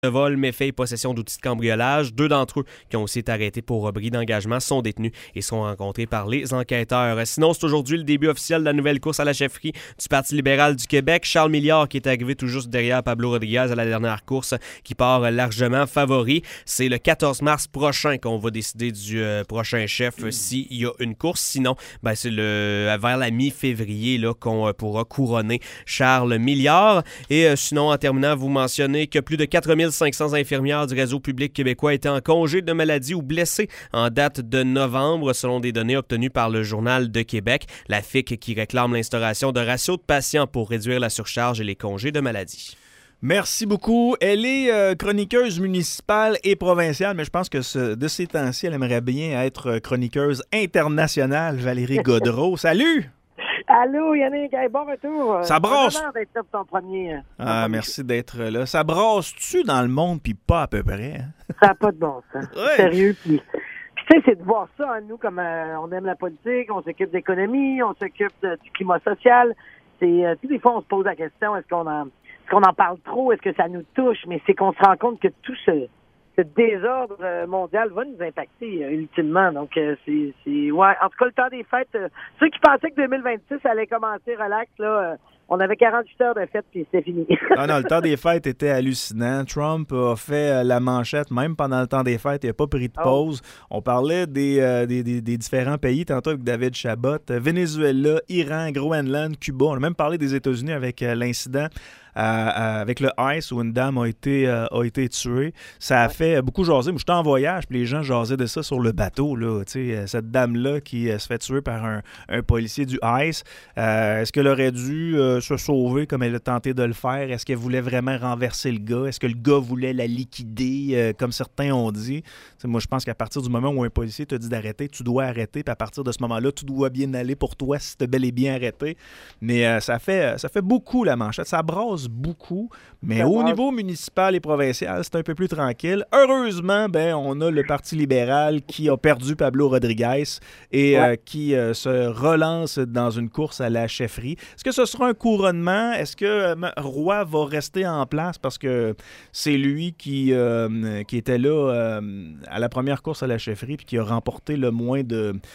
de vol, méfaits et possession d'outils de cambriolage. 2 d'entre eux, qui ont aussi été arrêtés pour bris d'engagement, sont détenus et seront rencontrés par les enquêteurs. Sinon, c'est aujourd'hui le début officiel de la nouvelle course à la chefferie du Parti libéral du Québec. Charles Milliard, qui est arrivé tout juste derrière Pablo Rodriguez à la dernière course, qui part largement favori. C'est le 14 mars prochain qu'on va décider du prochain chef s'il y a une course. Sinon, c'est vers la mi-février là, qu'on pourra couronner Charles Milliard. Et sinon, en terminant, vous mentionnez que plus de 4500 infirmières du réseau public québécois étaient en congé de maladie ou blessées en date de novembre, selon des données obtenues par le Journal de Québec. La FIC qui réclame l'instauration de ratios de patients pour réduire la surcharge et les congés de maladie. Merci beaucoup. Elle est chroniqueuse municipale et provinciale, mais je pense que de ces temps-ci, elle aimerait bien être chroniqueuse internationale. Valérie Gaudreault, salut! Allô, Yannick, bon retour. Ça brasse. C'est d'être là pour ton premier. Merci d'être là. Ça brasse-tu dans le monde, puis pas à peu près? Hein? Ça n'a pas de bon sens. Ouais. Sérieux, puis tu sais, c'est de voir ça, nous, comme on aime la politique, on s'occupe d'économie, on s'occupe du climat social. Puis des fois, on se pose la question, est-ce qu'on en parle trop, est-ce que ça nous touche? Mais c'est qu'on se rend compte que tout ce désordre mondial va nous impacter ultimement. Donc, ouais. En tout cas, le temps des fêtes, ceux qui pensaient que 2026 allait commencer relax, là, on avait 48 heures de fête puis c'était fini. Non, le temps des fêtes était hallucinant. Trump a fait la manchette même pendant le temps des fêtes. Il n'a pas pris de pause. On parlait des différents pays tantôt avec David Chabot. Venezuela, Iran, Groenland, Cuba. On a même parlé des États-Unis avec l'incident avec le ICE où une dame a été tuée. Ça a fait beaucoup jaser. Moi, j'étais en voyage puis les gens jasaient de ça sur le bateau. Là, cette dame-là qui se fait tuer par un policier du ICE. Est-ce qu'elle aurait dû se sauver comme elle a tenté de le faire? Est-ce qu'elle voulait vraiment renverser le gars? Est-ce que le gars voulait la liquider, comme certains ont dit? Moi, je pense qu'à partir du moment où un policier te dit d'arrêter, tu dois arrêter. Puis à partir de ce moment-là, tout doit bien aller pour toi si tu as bel et bien arrêté. Mais ça fait beaucoup la manchette. Ça brasse beaucoup. Mais au niveau municipal et provincial, c'est un peu plus tranquille. Heureusement, on a le Parti libéral qui a perdu Pablo Rodriguez et qui se relance dans une course à la chefferie. Est-ce que ce sera un couronnement? Est-ce que Roy va rester en place parce que c'est lui qui était là à la première course à la chefferie puis qui a remporté le moins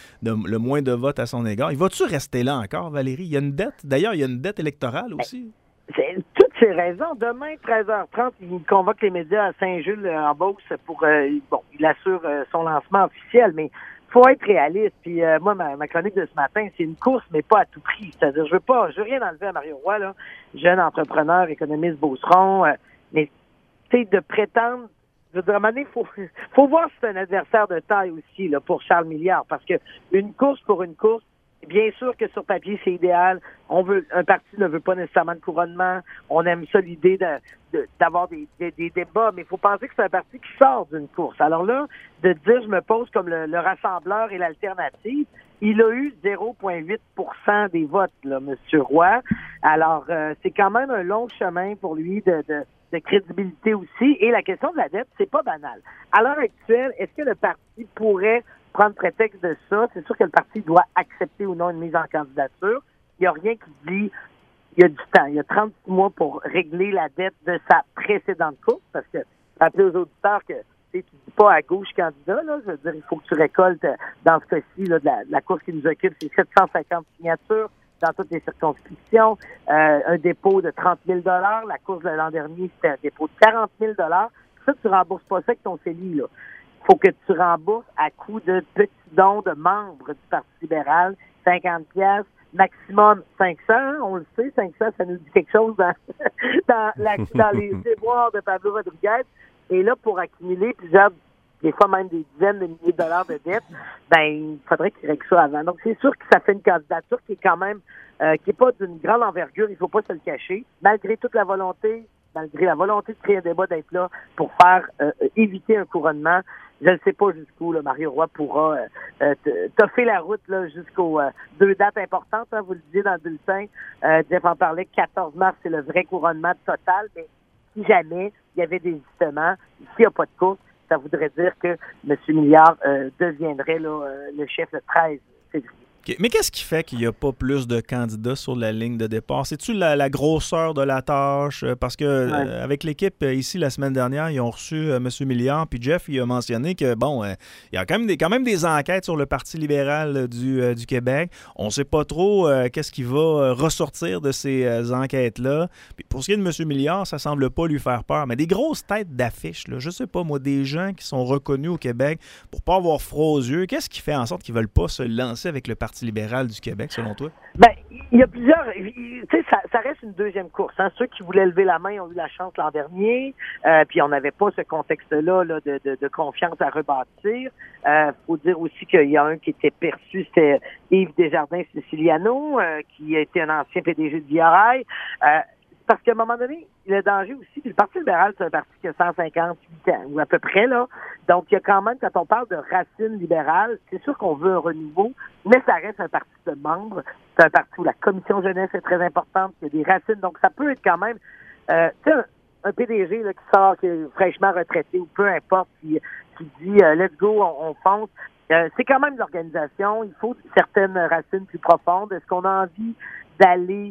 de votes à son égard? Il va-tu rester là encore, Valérie? Il y a une dette. D'ailleurs, il y a une dette électorale aussi. C'est toutes ces raisons. Demain, 13h30, il convoque les médias à Saint-Jules en Beauce pour il assure son lancement officiel, mais faut être réaliste. Puis moi, ma chronique de ce matin, c'est une course, mais pas à tout prix. C'est-à-dire, je veux rien enlever à Mario Roy, là, jeune entrepreneur, économiste beauceron, mais tu sais, de prétendre, je veux dire, à un moment donné, faut voir si c'est un adversaire de taille aussi là pour Charles Milliard, parce que une course pour une course, bien sûr que sur papier, c'est idéal. Un parti ne veut pas nécessairement de couronnement. On aime ça, l'idée d'avoir des débats, mais il faut penser que c'est un parti qui sort d'une course. Alors là, de dire, je me pose comme le rassembleur et l'alternative, il a eu 0,8% des votes, là, M. Roy. Alors, c'est quand même un long chemin pour lui de crédibilité aussi. Et la question de la dette, c'est pas banal. À l'heure actuelle, est-ce que le parti pourrait prendre prétexte de ça? C'est sûr que le parti doit accepter ou non une mise en candidature. Il n'y a rien qui dit il y a du temps. Il y a 36 mois pour régler la dette de sa précédente course, parce que rappelez aux auditeurs que tu dis pas à gauche candidat, là, je veux dire, il faut que tu récoltes, dans ce cas-ci, là, de la course qui nous occupe, c'est 750 signatures dans toutes les circonscriptions, un dépôt de 30 000 $. La course de l'an dernier, c'était un dépôt de 40 000 $. Ça, tu rembourses pas ça avec ton CELI, là. Faut que tu rembourses à coût de petits dons de membres du Parti libéral, 50 $, maximum 500, hein, on le sait, 500, ça nous dit quelque chose dans les déboires de Pablo Rodriguez. Et là, pour accumuler plusieurs, des fois même des dizaines de milliers de dollars de dettes, il faudrait qu'il règle ça avant. Donc, c'est sûr que ça fait une candidature qui est quand même, qui est pas d'une grande envergure, il faut pas se le cacher, malgré toute la volonté, malgré la volonté de créer un débat, d'être là pour faire éviter un couronnement. Je ne sais pas jusqu'où là, Mario Roy pourra toffer la route là, jusqu'aux 2 dates importantes. Hein, vous le disiez dans le bulletin. Jeff en parlait, 14 mars, c'est le vrai couronnement total. Mais si jamais il y avait des ajustements, s'il n'y a pas de course, ça voudrait dire que M. Milliard deviendrait là, le chef le 13 février. Mais qu'est-ce qui fait qu'il n'y a pas plus de candidats sur la ligne de départ? C'est-tu la grosseur de la tâche? Parce que avec l'équipe ici la semaine dernière, ils ont reçu M. Milliard, puis Jeff, il a mentionné que, il y a quand même des enquêtes sur le Parti libéral du Québec. On ne sait pas trop qu'est-ce qui va ressortir de ces enquêtes-là. Puis pour ce qui est de M. Milliard, ça semble pas lui faire peur. Mais des grosses têtes d'affiche, là, je sais pas, moi, des gens qui sont reconnus au Québec pour pas avoir froid aux yeux, qu'est-ce qui fait en sorte qu'ils veulent pas se lancer avec le Parti libéral du Québec, selon toi? Ben, il y a plusieurs... Tu sais, ça reste une deuxième course. Hein. Ceux qui voulaient lever la main ont eu la chance l'an dernier, puis on n'avait pas ce contexte-là là, de confiance à rebâtir. Faut dire aussi qu'il y a un qui était perçu, c'était Yves Desjardins-Siciliano, qui a été un ancien PDG de Via Rail. Parce qu'à un moment donné, le danger aussi, puis le Parti libéral, c'est un parti qui a 158 ans, ou à peu près, là. Donc, il y a quand même, quand on parle de racines libérales, c'est sûr qu'on veut un renouveau, mais ça reste un parti de membres. C'est un parti où la commission jeunesse est très importante, il y a des racines. Donc, ça peut être quand même, tu sais, un PDG là, qui sort, qui est fraîchement retraité, ou peu importe, qui dit let's go, on fonce. C'est quand même l'organisation. Il faut certaines racines plus profondes. Est-ce qu'on a envie d'aller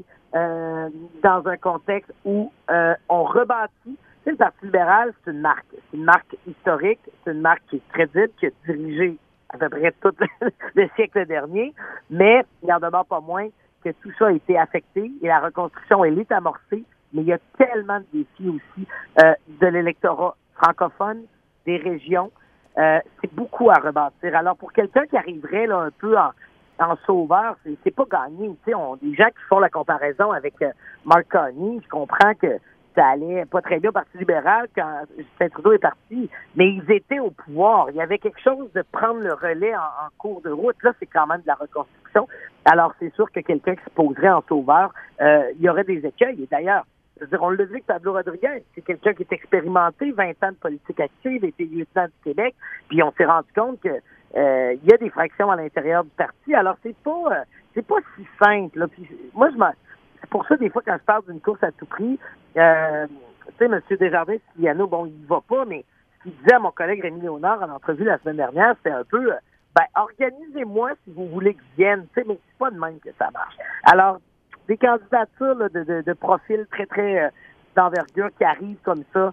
dans un contexte où on rebâtit? Tu sais, le Parti libéral, c'est une marque. C'est une marque historique. C'est une marque qui est crédible, qui a dirigé à peu près tout le siècle dernier. Mais il n'en demeure pas moins que tout ça a été affecté et la reconstruction, elle est amorcée. Mais il y a tellement de défis aussi de l'électorat francophone, des régions. C'est beaucoup à rebâtir. Alors, pour quelqu'un qui arriverait là un peu en sauveur, c'est pas gagné. Tu sais, des gens qui font la comparaison avec Mark Carney, je comprends que ça allait pas très bien au Parti libéral quand Justin Trudeau est parti, mais ils étaient au pouvoir. Il y avait quelque chose de prendre le relais en cours de route. Là, c'est quand même de la reconstruction. Alors, c'est sûr que quelqu'un qui se poserait en sauveur, il y aurait des écueils. Et d'ailleurs, je veux dire, on le dit que Pablo Rodriguez, c'est quelqu'un qui est expérimenté, 20 ans de politique active, était lieutenant du Québec, puis on s'est rendu compte que il y a des fractions à l'intérieur du parti. Alors, c'est pas si simple. Là. Puis, moi, c'est pour ça, des fois, quand je parle d'une course à tout prix, tu sais, M. Desjardins-Siciliano, bon, il va pas, mais ce qu'il disait à mon collègue Rémi Léonard en entrevue la semaine dernière, c'était un peu, organisez-moi si vous voulez que je vienne, tu sais, mais c'est pas de même que ça marche. Alors, des candidatures là, de profil très, très d'envergure qui arrivent comme ça,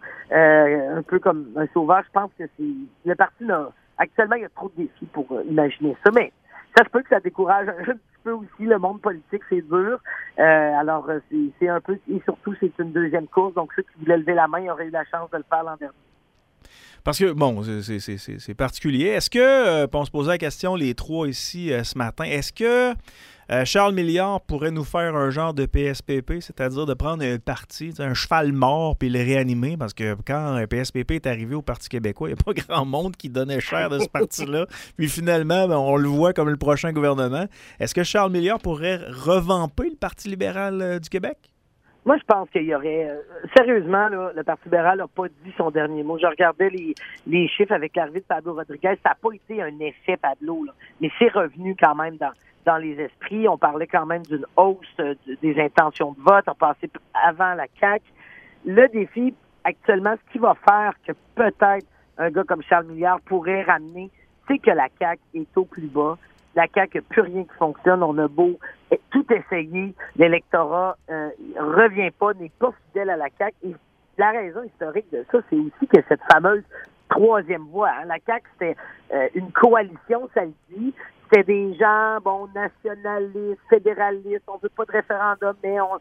un peu comme un sauveur, je pense que le parti actuellement, il y a trop de défis pour imaginer ça, mais ça se peut que ça décourage un petit peu aussi le monde politique, c'est dur. Alors, c'est un peu, et surtout, c'est une deuxième course, donc ceux qui voulaient lever la main auraient eu la chance de le faire l'an dernier. Parce que, bon, c'est particulier. Est-ce que, on se posait la question, les trois ici, ce matin, est-ce que Charles Milliard pourrait nous faire un genre de PSPP, c'est-à-dire de prendre un parti, un cheval mort, puis le réanimer? Parce que quand un PSPP est arrivé au Parti québécois, il n'y a pas grand monde qui donnait cher de ce parti-là. Puis finalement, on le voit comme le prochain gouvernement. Est-ce que Charles Milliard pourrait revamper le Parti libéral du Québec? Moi, je pense qu'il y aurait... sérieusement, là, le Parti libéral n'a pas dit son dernier mot. Je regardais les chiffres avec l'arrivée de Pablo Rodriguez. Ça n'a pas été un effet Pablo, là, mais c'est revenu quand même dans les esprits. On parlait quand même d'une hausse des intentions de vote. On passait avant la CAQ. Le défi, actuellement, ce qui va faire que peut-être un gars comme Charles Milliard pourrait ramener, c'est que la CAQ est au plus bas. La CAQ n'a plus rien qui fonctionne. On a beau tout essayer. L'électorat revient pas, n'est pas fidèle à la CAQ. Et la raison historique de ça, c'est aussi que cette fameuse troisième voie, hein, la CAQ, c'était une coalition, ça le dit. C'était des gens, nationalistes, fédéralistes. On veut pas de référendum,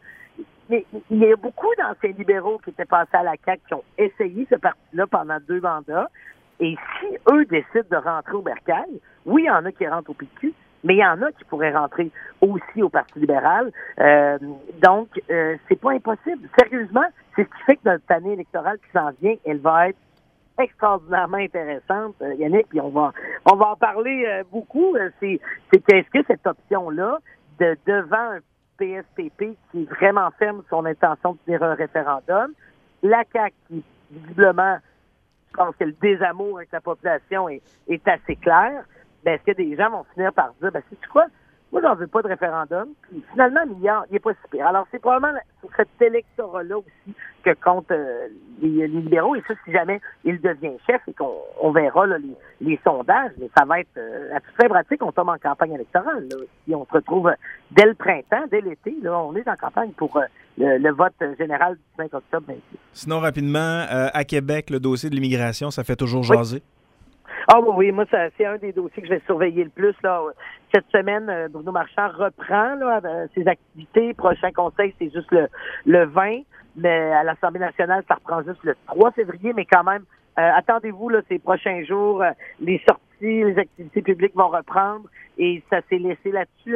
mais il y a beaucoup d'anciens libéraux qui étaient passés à la CAQ qui ont essayé ce parti-là pendant 2 mandats. Et si eux décident de rentrer au bercail, oui, il y en a qui rentrent au PQ, mais il y en a qui pourraient rentrer aussi au Parti libéral. Donc, c'est pas impossible. Sérieusement, c'est ce qui fait que notre année électorale qui s'en vient, elle va être extraordinairement intéressante, Yannick, puis on va en parler beaucoup. C'est qu'est-ce que cette option-là, devant un PSPP qui est vraiment ferme sur son intention de tenir un référendum, la CAQ qui, visiblement, je pense que le désamour avec la population est assez clair, est-ce que des gens vont finir par dire, sais-tu quoi? Moi, j'en veux pas de référendum. Puis, finalement, Milliard, il est pas si pire. Alors, c'est probablement sur cet électorat-là aussi que comptent les libéraux. Et ça, si jamais il devient chef et qu'on verra là, les sondages, mais ça va être à toute fin pratique, on tombe en campagne électorale. Là. Si on se retrouve dès le printemps, dès l'été, là, on est en campagne pour le vote général du 5 octobre 26. Sinon, rapidement, à Québec, le dossier de l'immigration, ça fait toujours jaser. Oui. Ah oui, moi, c'est un des dossiers que je vais surveiller le plus. Là. Cette semaine, Bruno Marchand reprend là, ses activités. Prochain conseil, c'est juste le 20, mais à l'Assemblée nationale, ça reprend juste le 3 février, mais quand même, attendez-vous là, ces prochains jours, les sorties, les activités publiques vont reprendre et ça s'est laissé là-dessus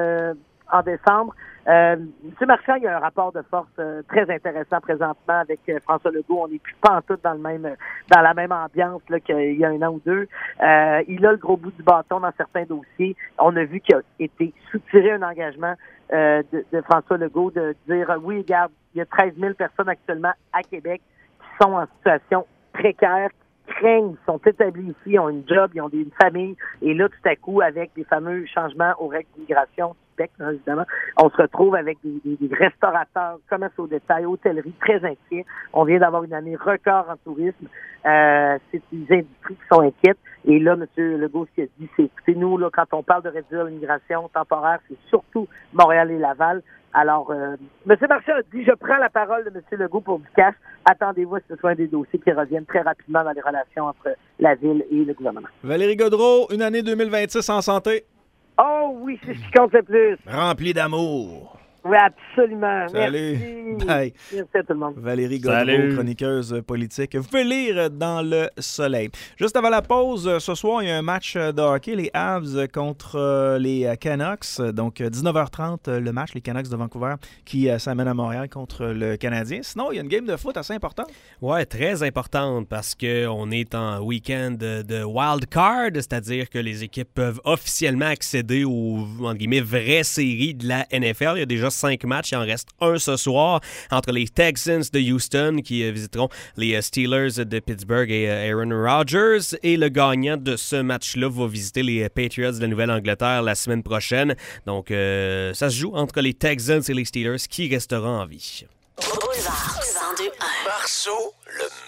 en décembre. M. Marchand, il y a un rapport de force très intéressant présentement avec François Legault. On n'est plus pas en tout dans la même ambiance là, qu'il y a un an ou deux. Il a le gros bout du bâton dans certains dossiers. On a vu qu'il a été soutiré un engagement de François Legault de dire oui, regarde, il y a 13 000 personnes actuellement à Québec qui sont en situation précaire, craignent, sont établis ici, ont une job, ils ont une famille, et là, tout à coup, avec les fameux changements aux règles d'immigration, évidemment, on se retrouve avec des restaurateurs, commerce au détail, hôtellerie, très inquiets. On vient d'avoir une année record en tourisme. C'est des industries qui sont inquiètes. Et là, M. Legault, ce qu'il a dit, c'est, écoutez, nous, là, quand on parle de réduire l'immigration temporaire, c'est surtout Montréal et Laval. Alors, M. Marchand a dit, je prends la parole de M. Legault pour du cash. Attendez-vous à ce que ce soit un des dossiers qui reviennent très rapidement dans les relations entre la ville et le gouvernement. Valérie Gaudreault, une année 2026 en santé. Oh oui, c'est ce qui compte le plus. Rempli d'amour. Oui, absolument. Salut. Merci. Bye. Merci à tout le monde. Valérie Gaudreault, chroniqueuse politique. Vous pouvez lire Dans le soleil. Juste avant la pause, ce soir, il y a un match de hockey, les Avs contre les Canucks. Donc, 19h30, le match, les Canucks de Vancouver qui s'amènent à Montréal contre le Canadien. Sinon, il y a une game de foot assez importante. Ouais, très importante parce qu'on est en week-end de wild card, c'est-à-dire que les équipes peuvent officiellement accéder aux, entre guillemets, vraies séries de la NFL. Il y a déjà 5 matchs, il en reste un ce soir entre les Texans de Houston qui visiteront les Steelers de Pittsburgh et Aaron Rodgers, et le gagnant de ce match-là va visiter les Patriots de la Nouvelle-Angleterre la semaine prochaine. Donc ça se joue entre les Texans et les Steelers. Qui restera en vie? Boulevard 102.1. Marceau, le